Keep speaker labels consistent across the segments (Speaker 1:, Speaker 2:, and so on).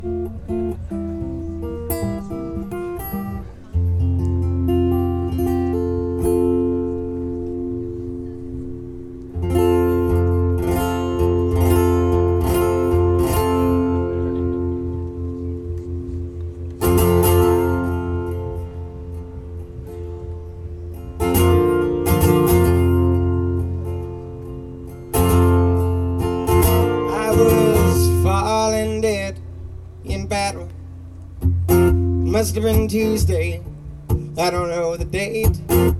Speaker 1: Falling dead in battle. Must have been Tuesday, I don't know the date.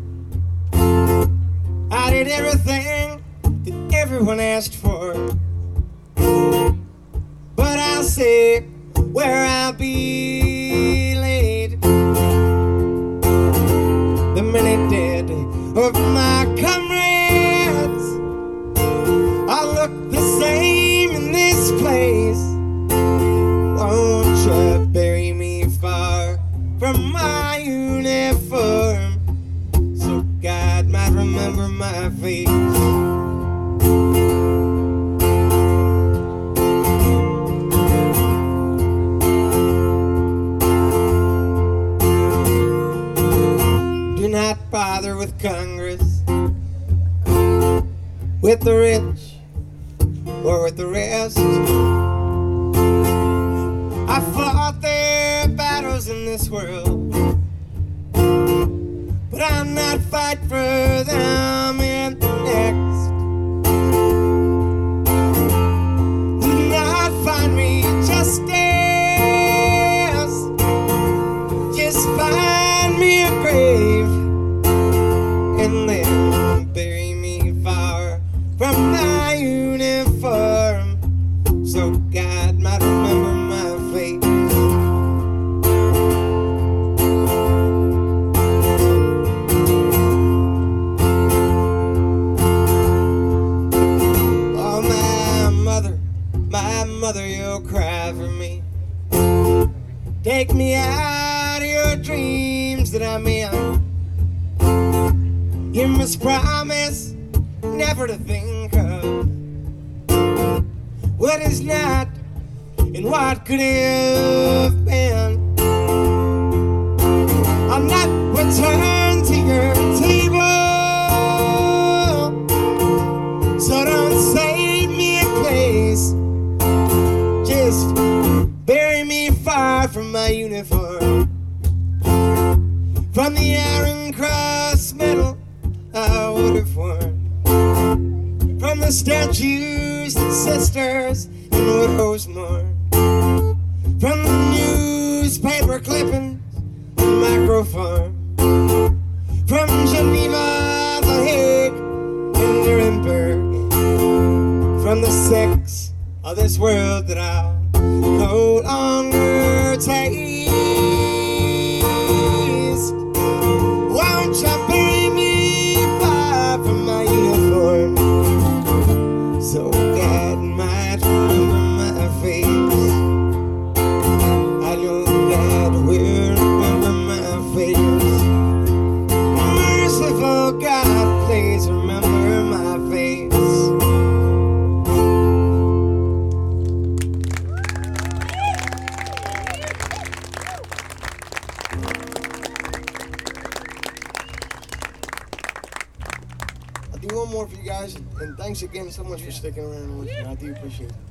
Speaker 1: I did everything that everyone asked for, but I'll say where I'll be laid. The many dead of my comrades all look the same in this place. Won't you bury me far from my uniform, so God might remember my face? Do not bother with Congress, with the rich, or with the rest. I fought their battles in this world, but I'll not fight for them in the next. Do not find me justice, just find me a grave, and then bury me far from my uniform, so God might remember my face. Oh, my mother, you'll cry for me. Take me out of your dreams that I'm in. You must promise never to think of what is not and what could have been. I'll not return to your table, so don't save me a place. Just bury me far from my uniform, from the Iron Cross medal I would have worn, from the statues and sisters in Woodrow's mourn, from the newspaper clippings and microphone, from Geneva, The Hague, and Nuremberg, from the sex of this world that I'll no longer taste. Won't you bury me far from my uniform, so God might remember my face? I know God will remember my face. Merciful God, please remember my face. I'll do one more for you guys, and thanks again so much for sticking around with me. I do appreciate it.